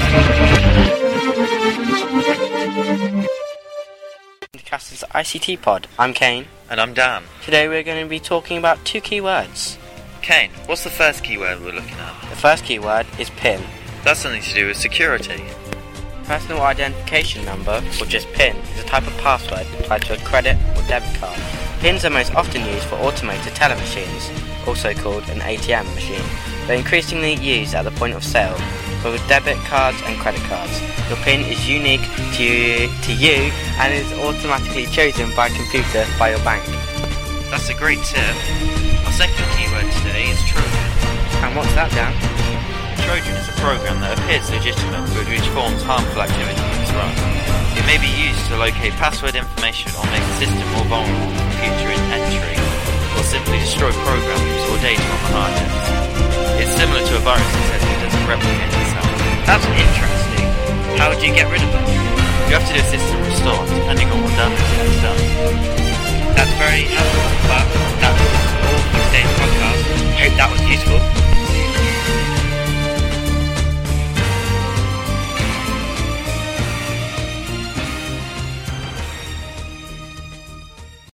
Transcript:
Podcast's ICT Pod. I'm Kane. And I'm Dan. Today we're going to be talking about two keywords. Kane, what's the first keyword we're looking at? The first keyword is PIN. That's something to do with security. Personal identification number, or just PIN, is a type of password applied to a credit or debit card. PINs are most often used for automated teller machines, also called an ATM machine. They're increasingly used at the point of sale for debit cards and credit cards. Your PIN is unique to you and is automatically chosen by a computer by your bank. That's a great tip. Our second keyword today is Trojan. And what's that, Dan? Trojan is a program that appears legitimate but which forms harmful activity when it's run. It may be used to locate password information or make the system more vulnerable to computer entry, or simply destroy programs or data on the hard disk. It's similar to a virus except it doesn't replicate itself. That's interesting. How would you get rid of it? You have to do a system restore depending on what damage it has done. That's very helpful, but